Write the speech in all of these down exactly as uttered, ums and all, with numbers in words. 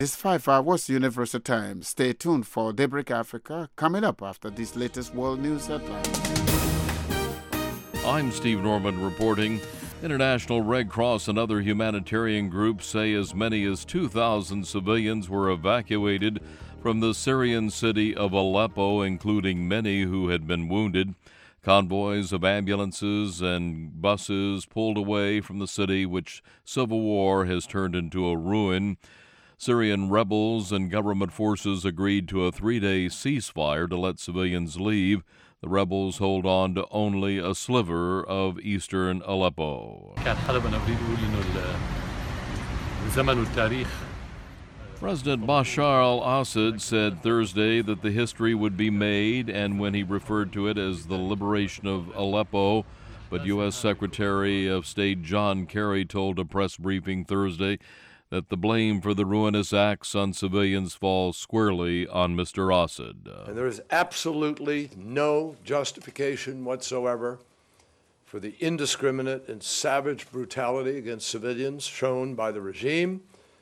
It's five hours Universal Time. Stay tuned for Daybreak Africa coming up after these latest world news headlines. I'm Steve Norman reporting. International Red Cross and other humanitarian groups say as many as two thousand civilians were evacuated from the Syrian city of Aleppo, including many who had been wounded. Convoys of ambulances and buses pulled away from the city, which civil war has turned into a ruin. Syrian rebels and government forces agreed to a three-day ceasefire to let civilians leave. The rebels hold on to only a sliver of eastern Aleppo. President Bashar al-Assad said Thursday that the history would be made, and when he referred to it as the liberation of Aleppo, but U S Secretary of State John Kerry told a press briefing Thursday that the blame for the ruinous acts on civilians falls squarely on Mister Assad. And there is absolutely no justification whatsoever for the indiscriminate and savage brutality against civilians shown by the regime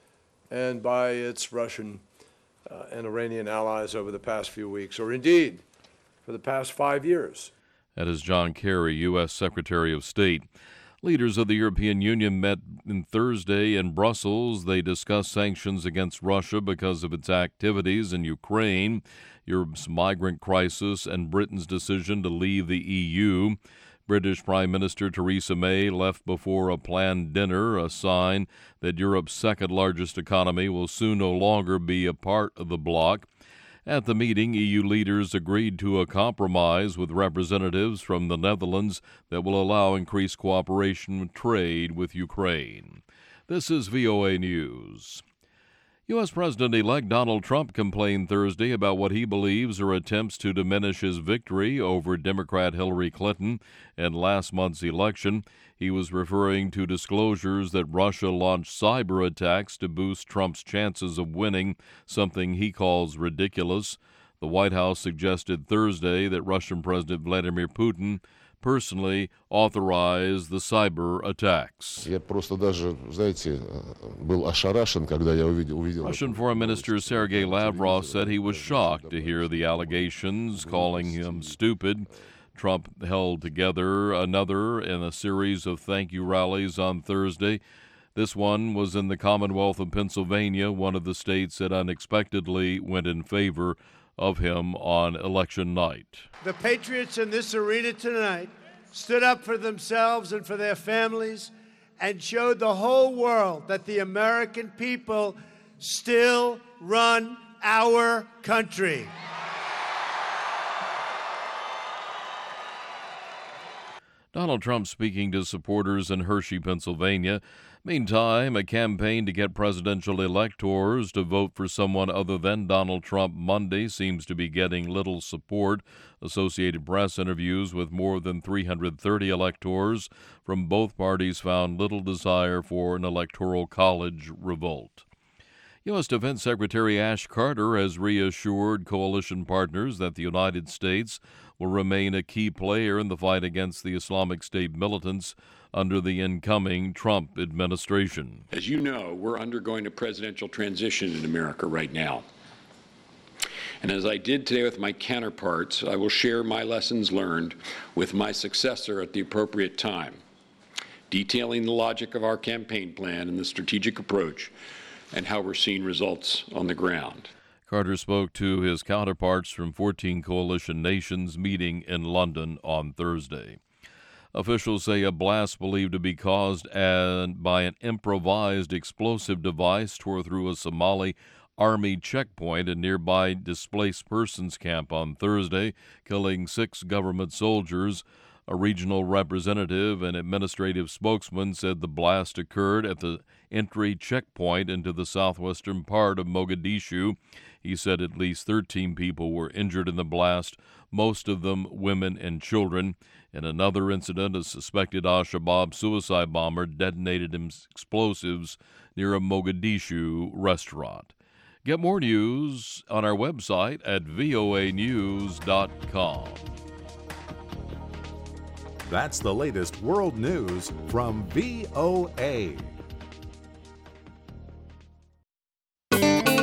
and by its Russian uh, and Iranian allies over the past few weeks, or indeed for the past five years. That is John Kerry, U S Secretary of State. Leaders of the European Union met on Thursday in Brussels. They discussed sanctions against Russia because of its activities in Ukraine, Europe's migrant crisis, and Britain's decision to leave the E U. British Prime Minister Theresa May left before a planned dinner, a sign that Europe's second-largest economy will soon no longer be a part of the bloc. At the meeting, E U leaders agreed to a compromise with representatives from the Netherlands that will allow increased cooperation and trade with Ukraine. This is V O A News. U S President-elect Donald Trump complained Thursday about what he believes are attempts to diminish his victory over Democrat Hillary Clinton in last month's election. He was referring to disclosures that Russia launched cyber attacks to boost Trump's chances of winning, something he calls ridiculous. The White House suggested Thursday that Russian President Vladimir Putin personally authorized the cyber attacks. Я просто даже, знаете, был ошарашен, когда я увидел, увидел. Russian Foreign Minister Sergei Lavrov said he was shocked to hear the allegations, calling him stupid. Trump held together another in a series of thank you rallies on Thursday. This one was in the Commonwealth of Pennsylvania, one of the states that unexpectedly went in favor of him on election night. The patriots in this arena tonight stood up for themselves and for their families and showed the whole world that the American people still run our country. Donald Trump speaking to supporters in Hershey, Pennsylvania. Meantime, a campaign to get presidential electors to vote for someone other than Donald Trump Monday seems to be getting little support. Associated Press interviews with more than three hundred thirty electors from both parties found little desire for an electoral college revolt. U S Defense Secretary Ash Carter has reassured coalition partners that the United States will remain a key player in the fight against the Islamic State militants under the incoming Trump administration. As you know, we're undergoing a presidential transition in America right now. And as I did today with my counterparts, I will share my lessons learned with my successor at the appropriate time, detailing the logic of our campaign plan and the strategic approach and how we're seeing results on the ground. Carter spoke to his counterparts from fourteen coalition nations meeting in London on Thursday. Officials say a blast believed to be caused by an improvised explosive device tore through a Somali army checkpoint, a nearby displaced persons camp on Thursday, killing six government soldiers. A regional representative and administrative spokesman said the blast occurred at the entry checkpoint into the southwestern part of Mogadishu. He said at least thirteen people were injured in the blast, most of them women and children. In another incident, a suspected al-Shabaab suicide bomber detonated explosives near a Mogadishu restaurant. Get more news on our website at V O A news dot com. That's the latest world news from V O A.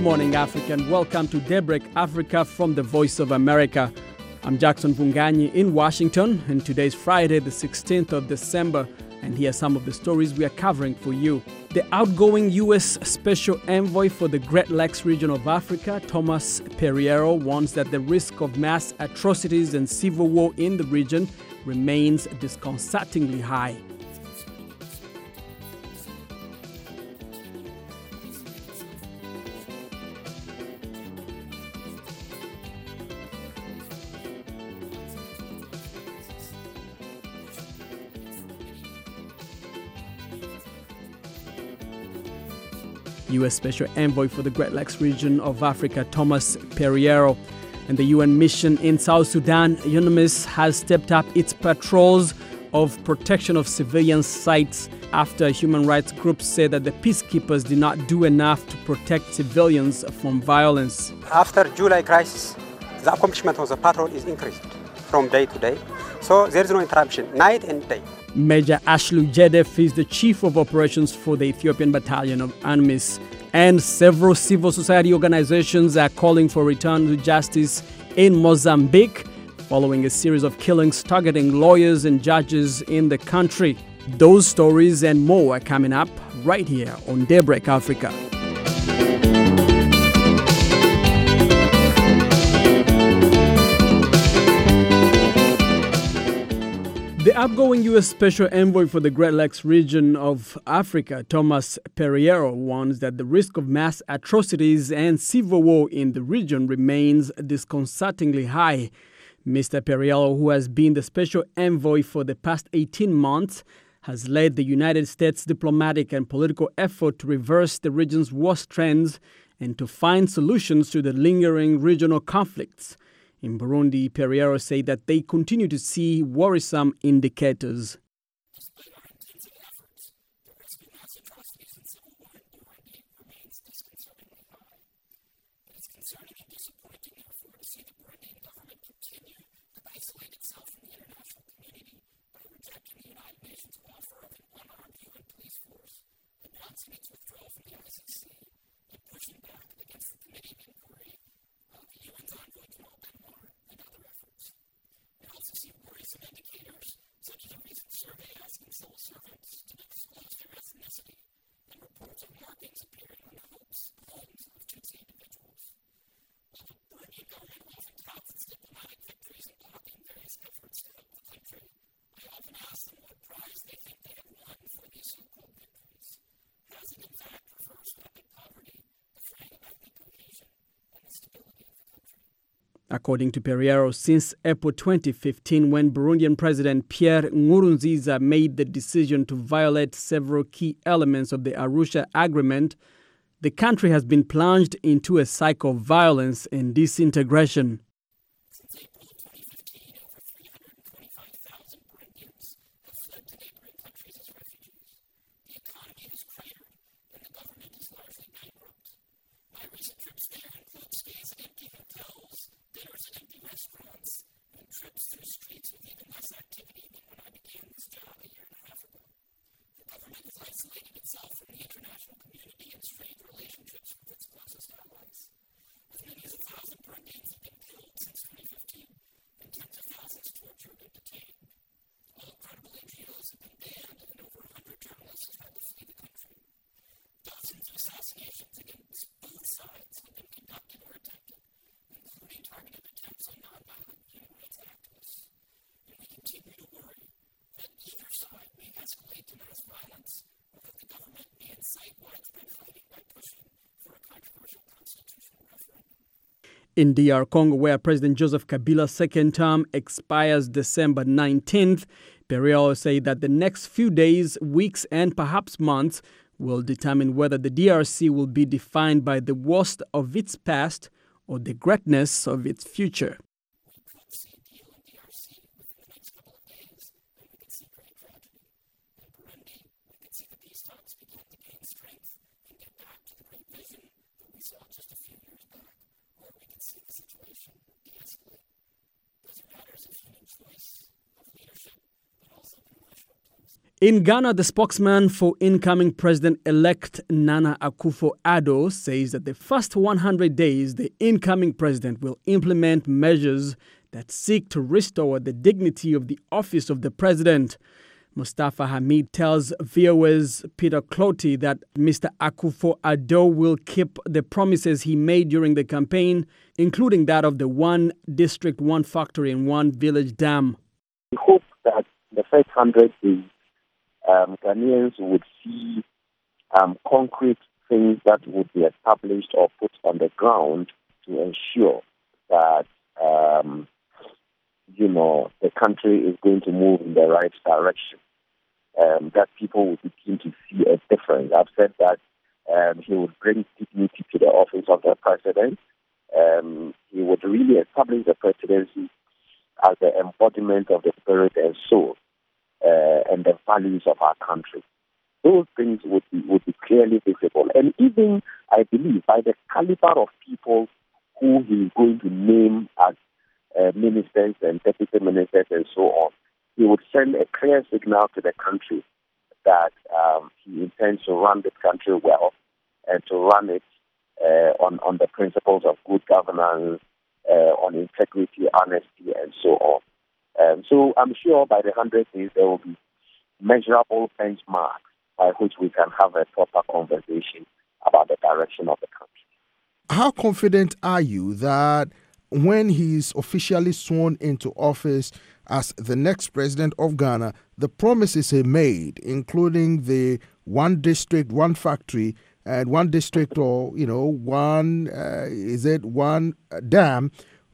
morning, Africa, and welcome to Daybreak Africa from the Voice of America. I'm Jackson Vunganyi in Washington, and today's Friday, the sixteenth of December, and here are some of the stories we are covering for you. The outgoing U S Special Envoy for the Great Lakes region of Africa, Thomas Perriello, warns that the risk of mass atrocities and civil war in the region remains disconcertingly high. U S Special Envoy for the Great Lakes region of Africa, Thomas Perriello, and the U N mission in South Sudan, UNMISS, has stepped up its patrols of protection of civilian sites after human rights groups say that the peacekeepers did not do enough to protect civilians from violence. After July crisis, the accomplishment of the patrol is increased from day to day, so there is no interruption, night and day. Major Ashlu Jedef is the chief of operations for the Ethiopian battalion of UNMISS, and several civil society organizations are calling for return to justice in Mozambique following a series of killings targeting lawyers and judges in the country. Those stories and more are coming up right here on Daybreak Africa. The outgoing U S Special Envoy for the Great Lakes region of Africa, Thomas Perriello, warns that the risk of mass atrocities and civil war in the region remains disconcertingly high. Mister Perriello, who has been the Special Envoy for the past eighteen months, has led the United States diplomatic and political effort to reverse the region's worst trends and to find solutions to the lingering regional conflicts. In Burundi, Perriello said that they continue to see worrisome indicators. Despite our intensive efforts, the risk of mass atrocities and civil war in Burundi remains disconcertingly high. It is concerning and disappointing, therefore, to see the Burundian government continue to isolate itself from the international community by rejecting the United Nations offer of an unarmed U N police force, announcing its withdrawal from the I C C, and pushing back against the Committee of Inquiry of the U N's envoy General Benmar and other efforts. We also see worrisome indicators, such as a recent survey asking civil servants to disclose their ethnicity and reports of markings appearing on the homes, homes of Tutsi individuals. While the Burundian government often touts its diplomatic victories in blocking various efforts to help the country, I often ask them what prize they think they have won for these so-called victories. Has it in fact reversed rapid poverty, the fraying of ethnic cohesion, and the stability of the country? According to Perriello, since April twenty fifteen, when Burundian President Pierre Nkurunziza made the decision to violate several key elements of the Arusha Agreement, the country has been plunged into a cycle of violence and disintegration. Since April of twenty fifteen, over three hundred twenty-five thousand Burundians have fled to neighboring countries as refugees. The economy has cratered, and the government is largely bankrupt. My recent trips there include stays at empty hotels, dinners at empty restaurants, and trips through streets with even less activity than when I began this job a year and a half ago. The government has isolated itself from the international community and strained relationships with its closest allies. As many as a thousand Burundians have been killed since twenty fifteen, and tens of thousands tortured and detained. All credible N G Os have been banned, and over a hundred journalists have had to flee the country. Dozens of assassinations against both sides have been conducted or attempted, including targeted attempts on nonviolent human rights activists. And we continue to worry that either side may escalate to mass violence, or that the government may incite widespread fighting by pushing for a controversial constitutional referendum. In D R Congo, where President Joseph Kabila's second term expires December nineteenth, Perriello said that the next few days, weeks, and perhaps months will determine whether the D R C will be defined by the worst of its past or the greatness of its future. We could see a deal in D R C within the next couple of days, and we could see great tragedy. In Burundi, we could see the peace talks begin to gain strength and get back to the great vision that we saw just a few years back, or we could see the situation de-escalate. Those are matters of human choice, of leadership, but also international diplomacy. In Ghana, the spokesman for incoming President-elect Nana Akufo-Addo says that the first one hundred days, the incoming president will implement measures that seek to restore the dignity of the office of the president. Mustafa Hamid tells V O A's Peter Clotty that Mister Akufo-Addo will keep the promises he made during the campaign, including that of the one district, one factory and one village dam. We hope that the first one hundred days, Um, Ghanaians would see um, concrete things that would be established or put on the ground to ensure that, um, you know, the country is going to move in the right direction, um, that people would begin to see a difference. I've said that um, he would bring dignity to the office of the president. Um, he would really establish the presidency as the embodiment of the spirit and soul Uh, and the values of our country. Those things would be, would be clearly visible. And even, I believe, by the caliber of people who he is going to name as uh, ministers and deputy ministers and so on, he would send a clear signal to the country that um, he intends to run this country well and to run it uh, on, on the principles of good governance, uh, on integrity, honesty, and so on. Um, so I'm sure by the one hundred days there will be measurable benchmarks by which we can have a proper conversation about the direction of the country. How confident are you that when he's officially sworn into office as the next president of Ghana, the promises he made, including the one district, one factory, and one district or, you know, one, uh, is it one uh, dam,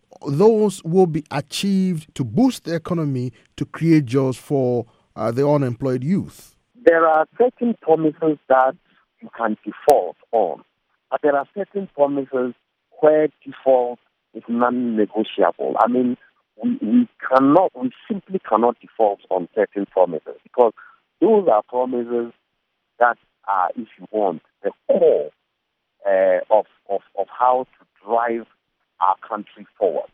those will be achieved to boost the economy, to create jobs for uh, the unemployed youth? There are certain promises that you can default on, but there are certain promises where default is non-negotiable. I mean, we, we cannot, we simply cannot default on certain promises because those are promises that are, if you want, the core uh, of, of, of how to drive our country forward.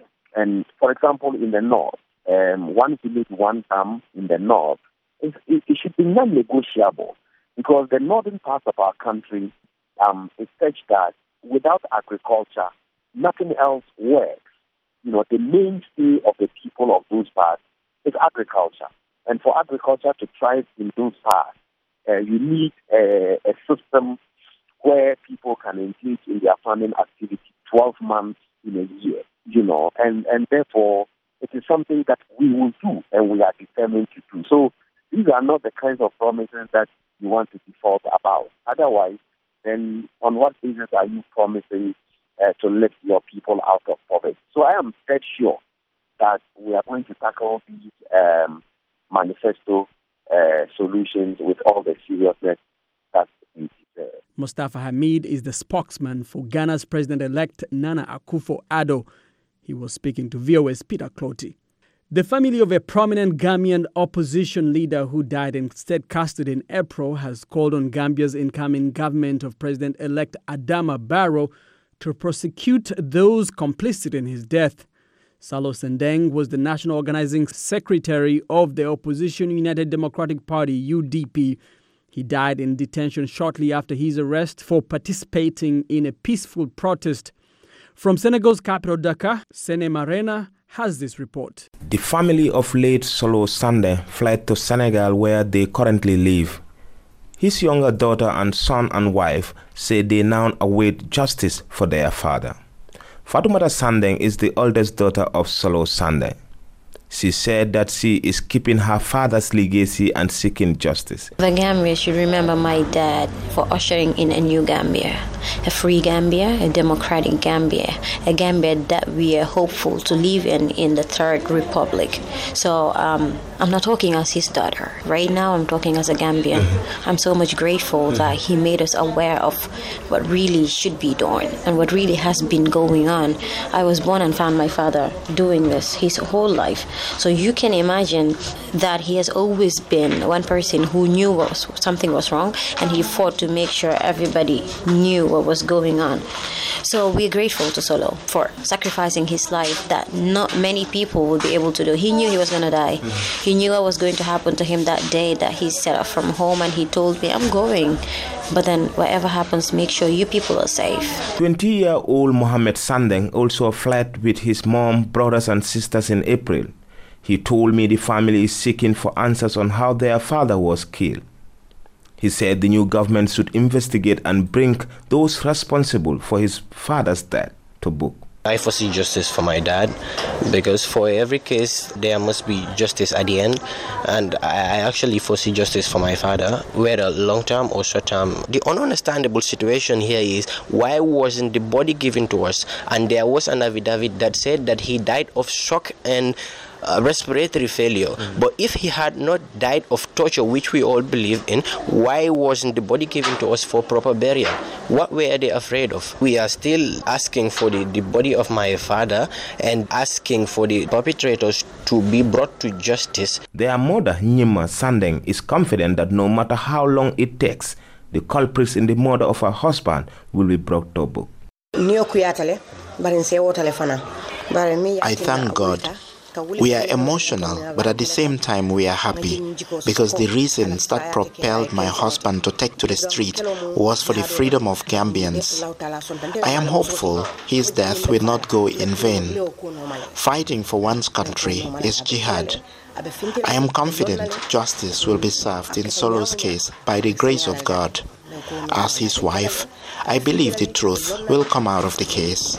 And for example, in the north, um, one village, one dam in the north, it, it, it should be non-negotiable because the northern part of our country um, is such that without agriculture, nothing else works. You know, the mainstay of the people of those parts is agriculture. And for agriculture to thrive in those parts, uh, you need a, a system where people can engage in their farming activity twelve months in a year, you know, and, and therefore it is something that we will do and we are determined to do. So these are not the kinds of promises that you want to default about. Otherwise, then on what basis are you promising uh, to lift your people out of poverty? So I am dead sure that we are going to tackle these um, manifesto uh, solutions with all the seriousness that we deserve. Mustafa Hamid is the spokesman for Ghana's president-elect Nana Akufo-Addo. He was speaking to V O A's Peter Clotty. The family of a prominent Gambian opposition leader who died in state custody in April has called on Gambia's incoming government of President-elect Adama Barrow to prosecute those complicit in his death. Salo Sendeng was the national organizing secretary of the opposition United Democratic Party, U D P. He died in detention shortly after his arrest for participating in a peaceful protest. From Senegal's capital, Dakar, Sene Marena has this report. The family of late Salo Sandeng fled to Senegal where they currently live. His younger daughter and son and wife say they now await justice for their father. Fatoumata Sandeng is the oldest daughter of Salo Sandeng. She said that she is keeping her father's legacy and seeking justice. The Gambia should remember my dad for ushering in a new Gambia, a free Gambia, a democratic Gambia, a Gambia that we are hopeful to live in in the Third Republic. So um, I'm not talking as his daughter. Right now I'm talking as a Gambian. I'm so much grateful that he made us aware of what really should be done and what really has been going on. I was born and found my father doing this his whole life. So you can imagine that he has always been one person who knew was, something was wrong, and he fought to make sure everybody knew what was going on. So we're grateful to Solo for sacrificing his life that not many people would be able to do. He knew he was going to die. He He knew what was going to happen to him that day that he set up from home, and he told me, I'm going. But then whatever happens, make sure you people are safe. twenty-year-old Mohammed Sandeng also fled with his mom, brothers and sisters in April. He told me the family is seeking for answers on how their father was killed. He said the new government should investigate and bring those responsible for his father's death to book. I foresee justice for my dad, because for every case there must be justice at the end, and I actually foresee justice for my father, whether long term or short term. The ununderstandable situation here is, why wasn't the body given to us? And there was an affidavit that said that he died of shock and Uh, respiratory failure. Mm-hmm. But if he had not died of torture, which we all believe in, why wasn't the body given to us for proper burial? What were they afraid of? We are still asking for the, the body of my father and asking for the perpetrators to be brought to justice. Their mother, Nyima Sandeng, is confident that no matter how long it takes, the culprits in the murder of her husband will be brought to book. I thank God. We are emotional, but at the same time we are happy, because the reasons that propelled my husband to take to the street was for the freedom of Gambians. I am hopeful his death will not go in vain. Fighting for one's country is jihad. I am confident justice will be served in Solo's case by the grace of God. As his wife, I believe the truth will come out of the case.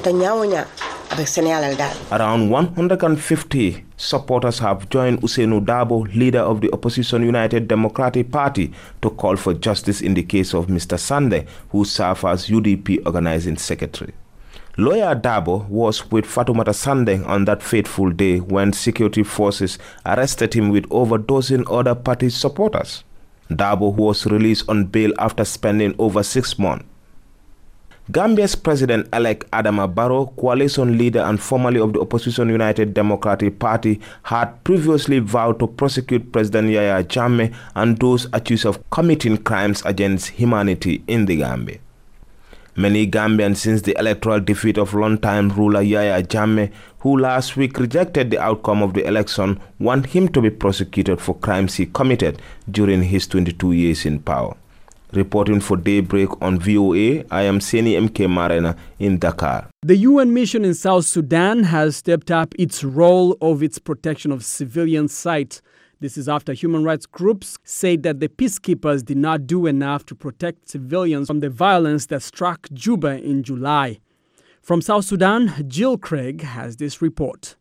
Around one hundred fifty supporters have joined Ousainou Darboe, leader of the opposition United Democratic Party, to call for justice in the case of Mister Sandeng, who served as U D P organizing secretary. Lawyer Darboe was with Fatoumata Sandeng on that fateful day when security forces arrested him with over a dozen other party supporters. Darboe was released on bail after spending over six months. Gambia's President-elect Adama Barrow, coalition leader and formerly of the opposition United Democratic Party, had previously vowed to prosecute President Yahya Jammeh and those accused of committing crimes against humanity in the Gambia. Many Gambians, since the electoral defeat of longtime ruler Yahya Jammeh, who last week rejected the outcome of the election, want him to be prosecuted for crimes he committed during his twenty-two years in power. Reporting for Daybreak on V O A, I am Seni M K Marena in Dakar. The U N mission in South Sudan has stepped up its role of its protection of civilian sites. This is after human rights groups said that the peacekeepers did not do enough to protect civilians from the violence that struck Juba in July. From South Sudan, Jill Craig has this report.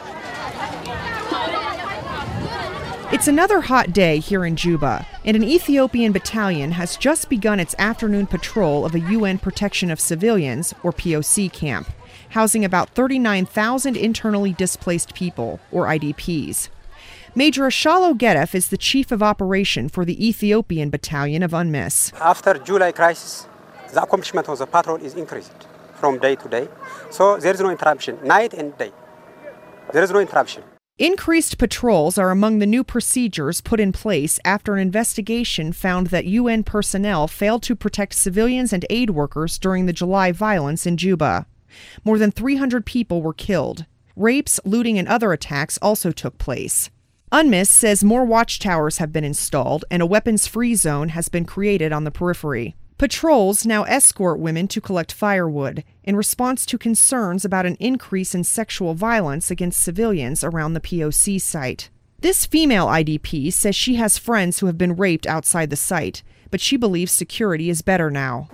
It's another hot day here in Juba, and an Ethiopian battalion has just begun its afternoon patrol of a U N Protection of Civilians, or P O C camp, housing about thirty-nine thousand internally displaced people, or I D Ps. Major Ashalo Gedef is the chief of operation for the Ethiopian battalion of UNMISS. After July crisis, the accomplishment of the patrol is increased from day to day, so there is no interruption, night and day. There is no interruption. Increased patrols are among the new procedures put in place after an investigation found that U N personnel failed to protect civilians and aid workers during the July violence in Juba. More than three hundred people were killed. Rapes, looting, and other attacks also took place. UNMISS says more watchtowers have been installed and a weapons-free zone has been created on the periphery. Patrols now escort women to collect firewood in response to concerns about an increase in sexual violence against civilians around the P O C site. This female I D P says she has friends who have been raped outside the site, but she believes security is better now.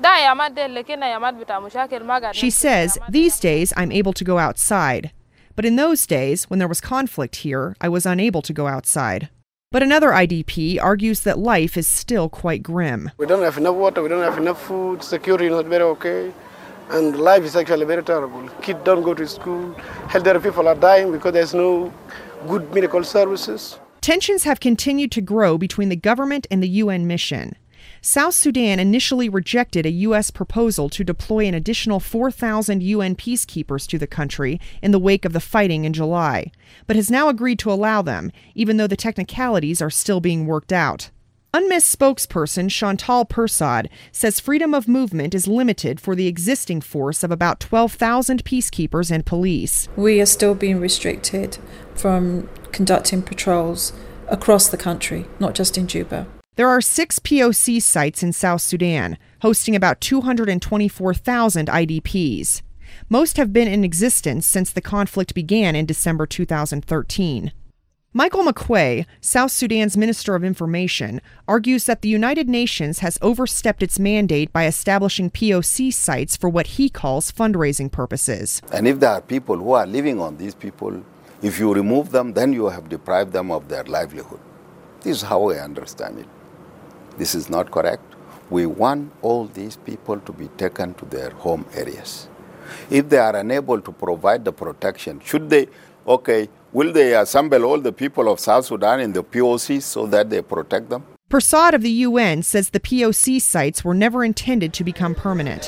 She says, "These days I'm able to go outside. But in those days, when there was conflict here, I was unable to go outside." But another I D P argues that life is still quite grim. We don't have enough water, we don't have enough food, security is not very okay, and life is actually very terrible. Kids don't go to school, elderly people are dying because there's no good medical services. Tensions have continued to grow between the government and the U N mission. South Sudan initially rejected a U S proposal to deploy an additional four thousand U N peacekeepers to the country in the wake of the fighting in July, but has now agreed to allow them, even though the technicalities are still being worked out. UNMISS spokesperson Chantal Persad says freedom of movement is limited for the existing force of about twelve thousand peacekeepers and police. We are still being restricted from conducting patrols across the country, not just in Juba. There are six P O C sites in South Sudan, hosting about two hundred twenty-four thousand I D Ps. Most have been in existence since the conflict began in December two thousand thirteen. Michael McQuay, South Sudan's Minister of Information, argues that the United Nations has overstepped its mandate by establishing P O C sites for what he calls fundraising purposes. And if there are people who are living on these people, if you remove them, then you have deprived them of their livelihood. This is how I understand it. This is not correct. We want all these people to be taken to their home areas. If they are unable to provide the protection, should they, okay, will they assemble all the people of South Sudan in the P O Cs so that they protect them? Prasad of the U N says the P O C sites were never intended to become permanent.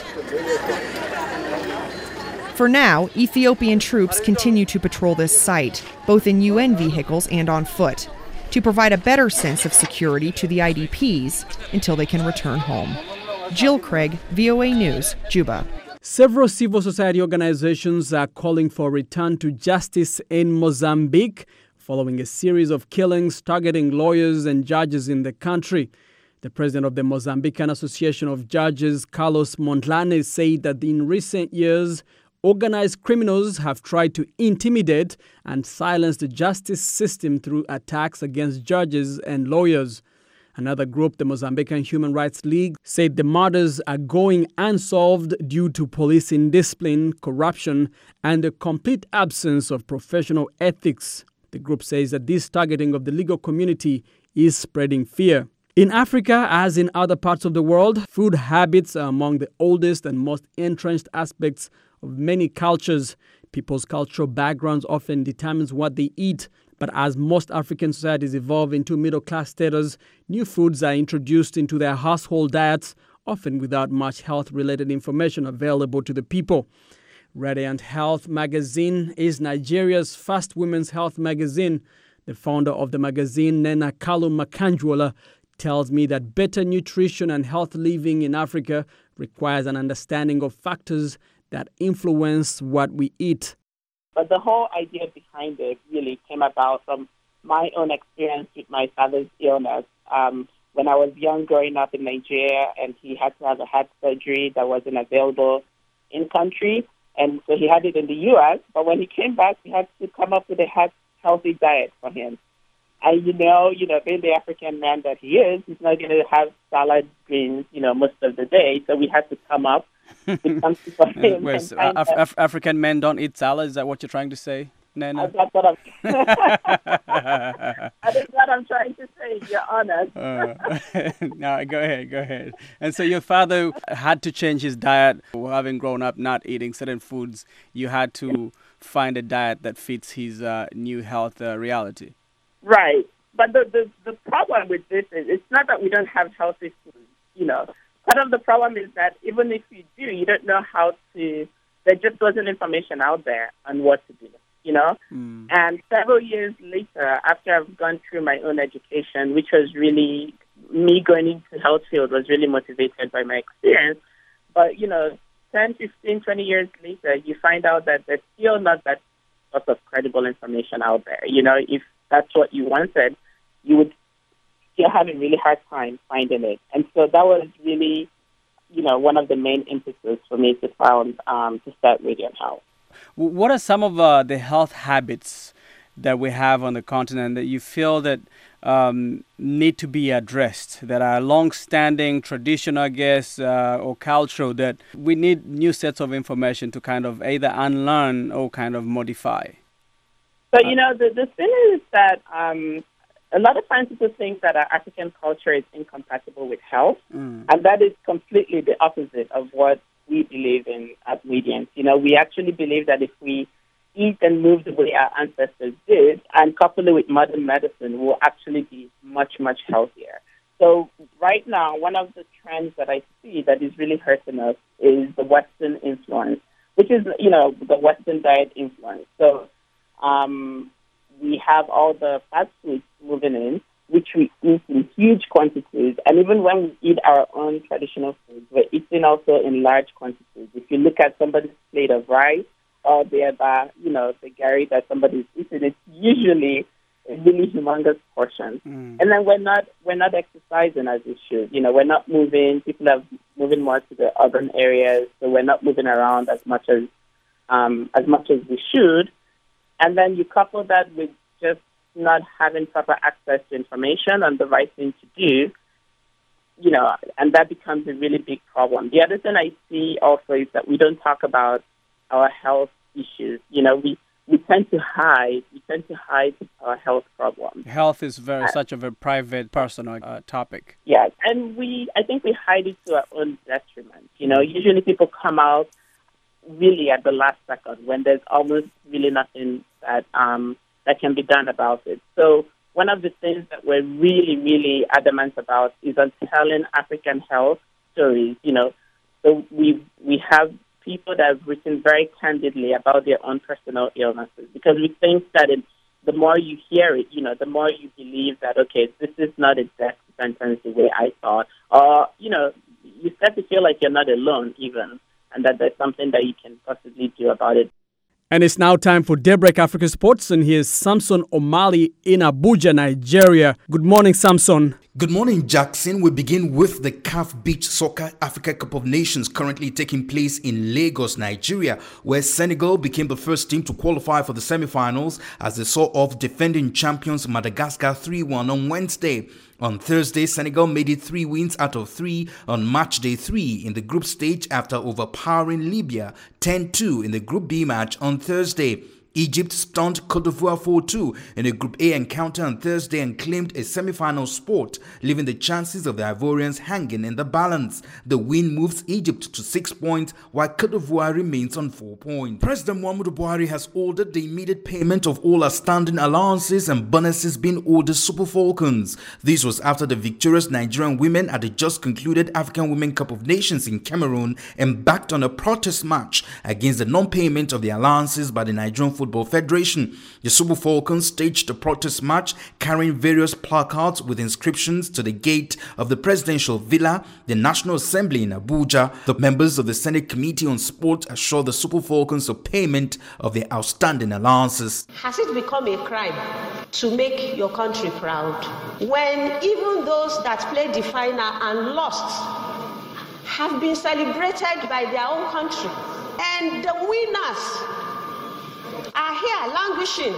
For now, Ethiopian troops continue to patrol this site, both in U N vehicles and on foot, to provide a better sense of security to the I D Ps until they can return home. Jill Craig, V O A News, Juba. Several civil society organizations are calling for return to justice in Mozambique following a series of killings targeting lawyers and judges in the country. The president of the Mozambican Association of Judges, Carlos Mondlane, said that in recent years, organized criminals have tried to intimidate and silence the justice system through attacks against judges and lawyers. Another group, the Mozambican Human Rights League, said the murders are going unsolved due to police indiscipline, corruption, and the complete absence of professional ethics. The group says that this targeting of the legal community is spreading fear. In Africa, as in other parts of the world, food habits are among the oldest and most entrenched aspects of many cultures. People's cultural backgrounds often determines what they eat. But as most African societies evolve into middle-class status, new foods are introduced into their household diets, often without much health-related information available to the people. Radiant Health magazine is Nigeria's first women's health magazine. The founder of the magazine, Nena Kalu Makanjuola, tells me that better nutrition and health living in Africa requires an understanding of factors that influence what we eat. But the whole idea behind it really came about from my own experience with my father's illness. Um, when I was young, growing up in Nigeria, and he had to have a heart surgery that wasn't available in country, and so he had it in the U S. But when he came back, we had to come up with a heart healthy diet for him. And you know, you know, being the African man that he is, he's not going to have salad greens, you know, most of the day. So we had to come up. Whereas Af- Af- African men don't eat salad, is that what you're trying to say, Nena? That's what I'm, That's what I'm trying to say, Your Honor. uh, no, go ahead, go ahead. And so your father had to change his diet. Having grown up not eating certain foods, you had to find a diet that fits his uh, new health uh, reality. Right. But the, the, the problem with this is it's not that we don't have healthy food, you know. Part of the problem is that even if you do, you don't know how to, there just wasn't information out there on what to do, you know? Mm. And several years later, after I've gone through my own education, which was really, me going into the health field was really motivated by my experience. But, you know, ten, fifteen, twenty years later, you find out that there's still not that sort of credible information out there. You know, if that's what you wanted, you would still have a really hard time finding it. And so that was really, you know, one of the main impetus for me to found um, to start Radiant Health. What are some of uh, the health habits that we have on the continent that you feel that um, need to be addressed, that are long-standing, traditional, I guess, uh, or cultural, that we need new sets of information to kind of either unlearn or kind of modify? So, you know, the, the thing is that um, a lot of times people think that our African culture is incompatible with health, mm. and that is completely the opposite of what we believe in as Radiant. You know, we actually believe that if we eat and move the way our ancestors did and couple it with modern medicine, we'll actually be much, much healthier. So right now, one of the trends that I see that is really hurting us is the Western influence, which is, you know, the Western diet influence. So um, we have all the fast foods moving in, which we eat in huge quantities. And even when we eat our own traditional foods, we're eating also in large quantities. If you look at somebody's plate of rice or the, uh, you know, the gari that somebody's eating, it's usually a really humongous portion. Mm. And then we're not we're not exercising as we should. You know, we're not moving. People are moving more to the urban areas, so we're not moving around as much as um, as much as we should. And then you couple that with just not having proper access to information and the right thing to do, you know, and that becomes a really big problem. The other thing I see also is that we don't talk about our health issues. You know, we, we tend to hide, we tend to hide our health problems. Health is very uh, such a very private, personal uh, topic. Yes, and we, I think we hide it to our own detriment. You know, usually people come out really at the last second when there's almost really nothing that um, that can be done about it. So one of the things that we're really, really adamant about is on telling African health stories. You know, so we we have people that have written very candidly about their own personal illnesses, because we think that it, the more you hear it, you know, the more you believe that, okay, this is not a death sentence the way I thought, or, you know, you start to feel like you're not alone even, and that there's something that you can possibly do about it. And it's now time for Daybreak Africa Sports, and here's Samson O'Malley in Abuja, Nigeria. Good morning, Samson. Good morning, Jackson. We begin with the C A F Beach Soccer Africa Cup of Nations currently taking place in Lagos, Nigeria, where Senegal became the first team to qualify for the semi-finals as they saw off defending champions Madagascar three one on Wednesday. On Thursday, Senegal made it three wins out of three on match day three in the group stage after overpowering Libya ten two in the Group B match on Thursday. Egypt stunned Cote d'Ivoire four two in a Group A encounter on Thursday and claimed a semi-final spot, leaving the chances of the Ivorians hanging in the balance. The win moves Egypt to six points, while Cote d'Ivoire remains on four points. President Muhammadu Buhari has ordered the immediate payment of all outstanding allowances and bonuses being owed the Super Falcons. This was after the victorious Nigerian women at the just concluded African Women Cup of Nations in Cameroon embarked on a protest march against the non-payment of the allowances by the Nigerian Football Federation. The Super Falcons staged a protest march carrying various placards with inscriptions to the gate of the presidential villa, the National Assembly in Abuja. The members of the Senate Committee on Sport assured the Super Falcons of payment of their outstanding allowances. Has it become a crime to make your country proud when even those that played the final and lost have been celebrated by their own country, and the winners are here languishing,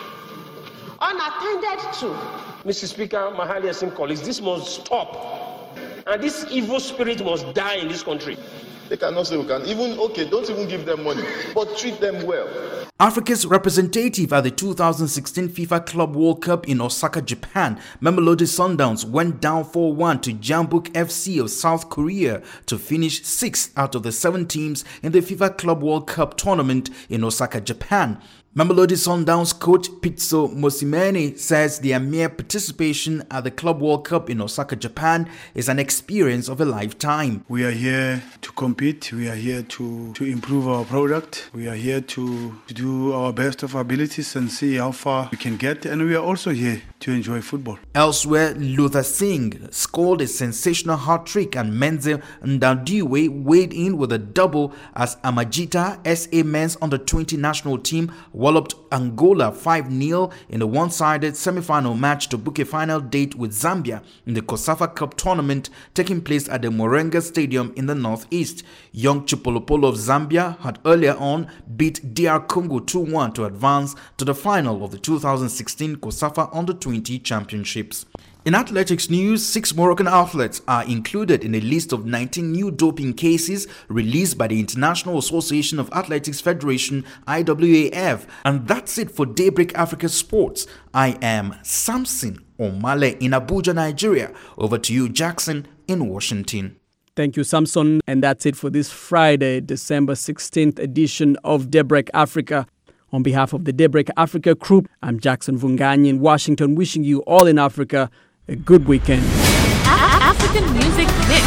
unattended to? Mister Speaker, my highly esteemed colleagues, this must stop. And this evil spirit must die in this country. They cannot say we can even, okay, don't even give them money, but treat them well. Africa's representative at the two thousand sixteen FIFA Club World Cup in Osaka, Japan, Mamelodi Sundowns went down four one to Jeonbuk F C of South Korea to finish sixth out of the seven teams in the FIFA Club World Cup tournament in Osaka, Japan. Mamelodi Sundowns coach Pitso Mosimane says their mere participation at the Club World Cup in Osaka, Japan is an experience of a lifetime. We are here to compete, we are here to, to improve our product, we are here to, to do our best of our abilities and see how far we can get, and we are also here to enjoy football. Elsewhere, Luther Singh scored a sensational hat-trick and Menzel Ndadiwe weighed in with a double as Amajita S A men's under twenty national team walloped Angola five nil in a one-sided semi-final match to book a final date with Zambia in the COSAFA Cup tournament taking place at the Morenga Stadium in the northeast. Young Chipolopolo of Zambia had earlier on beat D R Congo two one to advance to the final of the two thousand sixteen COSAFA under twenty championships. In athletics news, six Moroccan athletes are included in a list of nineteen new doping cases released by the International Association of Athletics Federation, I W A F. And that's it for Daybreak Africa Sports. I am Samson O'Malley in Abuja, Nigeria. Over to you, Jackson, in Washington. Thank you, Samson. And that's it for this Friday, December sixteenth edition of Daybreak Africa. On behalf of the Daybreak Africa crew, I'm Jackson Vunganyi in Washington, wishing you all in Africa a good weekend. African Music Mix.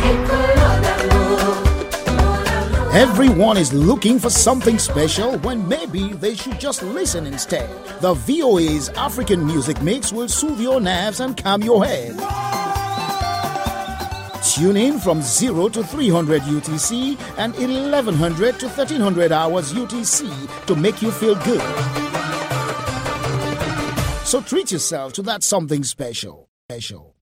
Everyone is looking for something special when maybe they should just listen instead. The V O A's African Music Mix will soothe your nerves and calm your head. Tune in from zero to three hundred U T C and eleven hundred to thirteen hundred hours U T C to make you feel good. So treat yourself to that something special. Special.